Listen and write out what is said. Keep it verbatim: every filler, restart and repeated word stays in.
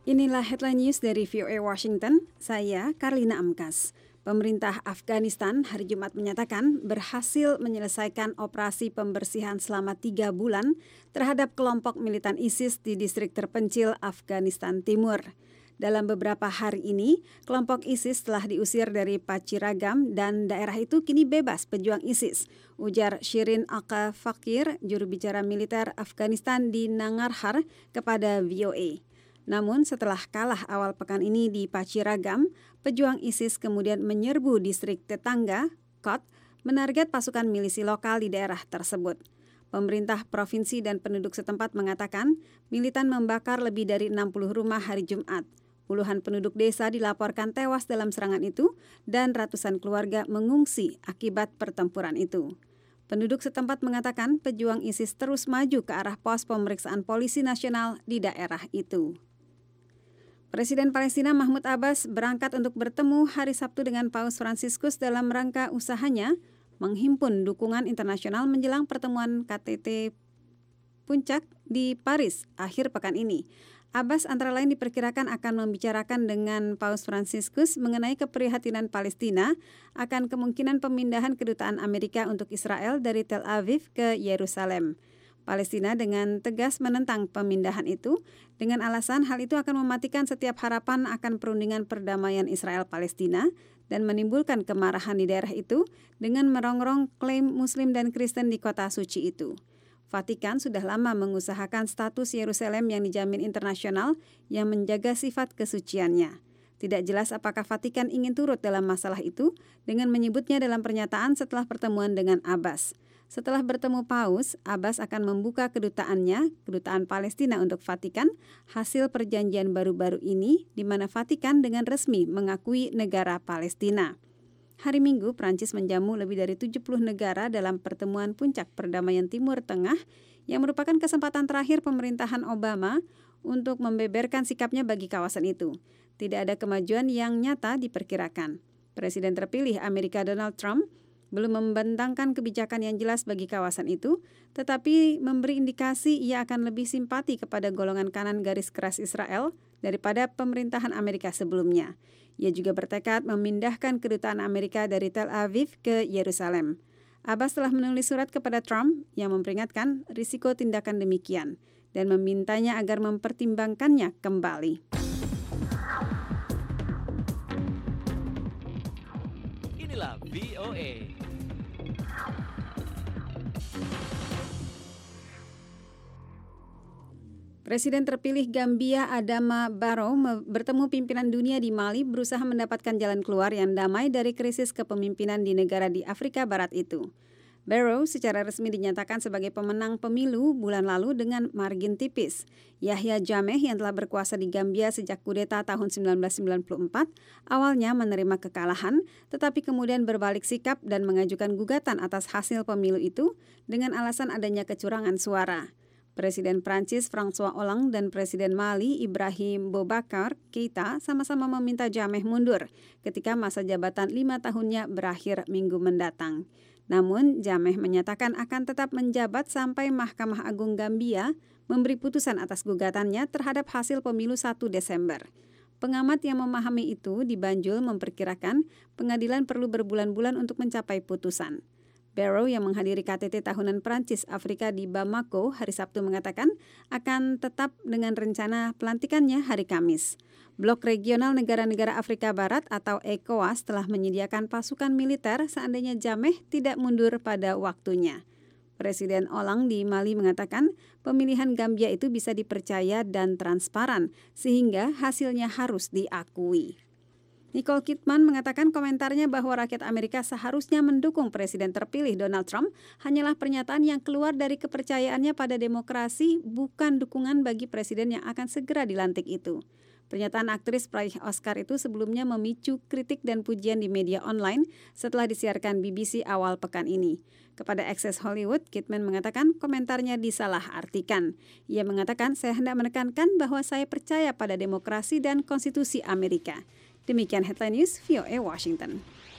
Inilah headline news dari V O A Washington, saya Karlina Amkas. Pemerintah Afghanistan hari Jumat menyatakan berhasil menyelesaikan operasi pembersihan selama tiga bulan terhadap kelompok militan ISIS di distrik terpencil Afghanistan Timur. Dalam beberapa hari ini, kelompok ISIS telah diusir dari Pachiragam dan daerah itu kini bebas pejuang ISIS, ujar Shirin Aka Fakir, juru bicara militer Afghanistan di Nangarhar kepada V O A. Namun setelah kalah awal pekan ini di Pachiragam, pejuang ISIS kemudian menyerbu distrik tetangga, Kot, menarget pasukan milisi lokal di daerah tersebut. Pemerintah provinsi dan penduduk setempat mengatakan militan membakar lebih dari enam puluh rumah hari Jumat. Puluhan penduduk desa dilaporkan tewas dalam serangan itu dan ratusan keluarga mengungsi akibat pertempuran itu. Penduduk setempat mengatakan pejuang ISIS terus maju ke arah pos pemeriksaan polisi nasional di daerah itu. Presiden Palestina Mahmud Abbas berangkat untuk bertemu hari Sabtu dengan Paus Fransiskus dalam rangka usahanya menghimpun dukungan internasional menjelang pertemuan K T T Puncak di Paris akhir pekan ini. Abbas antara lain diperkirakan akan membicarakan dengan Paus Fransiskus mengenai keprihatinan Palestina akan kemungkinan pemindahan kedutaan Amerika untuk Israel dari Tel Aviv ke Yerusalem. Palestina dengan tegas menentang pemindahan itu dengan alasan hal itu akan mematikan setiap harapan akan perundingan perdamaian Israel-Palestina dan menimbulkan kemarahan di daerah itu dengan merongrong klaim Muslim dan Kristen di kota suci itu. Vatikan sudah lama mengusahakan status Yerusalem yang dijamin internasional yang menjaga sifat kesuciannya. Tidak jelas apakah Vatikan ingin turut dalam masalah itu dengan menyebutnya dalam pernyataan setelah pertemuan dengan Abbas. Setelah bertemu Paus, Abbas akan membuka kedutaannya, kedutaan Palestina untuk Vatikan, hasil perjanjian baru-baru ini di mana Vatikan dengan resmi mengakui negara Palestina. Hari Minggu, Prancis menjamu lebih dari tujuh puluh negara dalam pertemuan puncak perdamaian Timur Tengah yang merupakan kesempatan terakhir pemerintahan Obama untuk membeberkan sikapnya bagi kawasan itu. Tidak ada kemajuan yang nyata diperkirakan. Presiden terpilih Amerika Donald Trump belum membentangkan kebijakan yang jelas bagi kawasan itu, tetapi memberi indikasi ia akan lebih simpati kepada golongan kanan garis keras Israel daripada pemerintahan Amerika sebelumnya. Ia juga bertekad memindahkan kedutaan Amerika dari Tel Aviv ke Yerusalem. Abbas telah menulis surat kepada Trump yang memperingatkan risiko tindakan demikian dan memintanya agar mempertimbangkannya kembali. Inilah V O A. Presiden terpilih Gambia Adama Barrow bertemu pimpinan dunia di Mali berusaha mendapatkan jalan keluar yang damai dari krisis kepemimpinan di negara di Afrika Barat itu. Barrow secara resmi dinyatakan sebagai pemenang pemilu bulan lalu dengan margin tipis. Yahya Jammeh yang telah berkuasa di Gambia sejak kudeta tahun seribu sembilan ratus sembilan puluh empat awalnya menerima kekalahan, tetapi kemudian berbalik sikap dan mengajukan gugatan atas hasil pemilu itu dengan alasan adanya kecurangan suara. Presiden Prancis François Hollande dan Presiden Mali Ibrahim Boubacar Keïta sama-sama meminta Jammeh mundur ketika masa jabatan lima tahunnya berakhir minggu mendatang. Namun, Jammeh menyatakan akan tetap menjabat sampai Mahkamah Agung Gambia memberi putusan atas gugatannya terhadap hasil pemilu satu Desember. Pengamat yang memahami itu di Banjul memperkirakan pengadilan perlu berbulan-bulan untuk mencapai putusan. Barrow yang menghadiri K T T tahunan Prancis Afrika di Bamako hari Sabtu mengatakan akan tetap dengan rencana pelantikannya hari Kamis. Blok Regional Negara-Negara Afrika Barat atau ECOWAS telah menyediakan pasukan militer seandainya Jammeh tidak mundur pada waktunya. Presiden Hollande di Mali mengatakan pemilihan Gambia itu bisa dipercaya dan transparan sehingga hasilnya harus diakui. Nicole Kidman mengatakan komentarnya bahwa rakyat Amerika seharusnya mendukung Presiden terpilih Donald Trump hanyalah pernyataan yang keluar dari kepercayaannya pada demokrasi, bukan dukungan bagi presiden yang akan segera dilantik itu. Pernyataan aktris peraih Oscar itu sebelumnya memicu kritik dan pujian di media online setelah disiarkan B B C awal pekan ini. Kepada Access Hollywood, Kidman mengatakan komentarnya disalahartikan. Ia mengatakan, saya hendak menekankan bahwa saya percaya pada demokrasi dan konstitusi Amerika. Demikian headline news V O A Washington.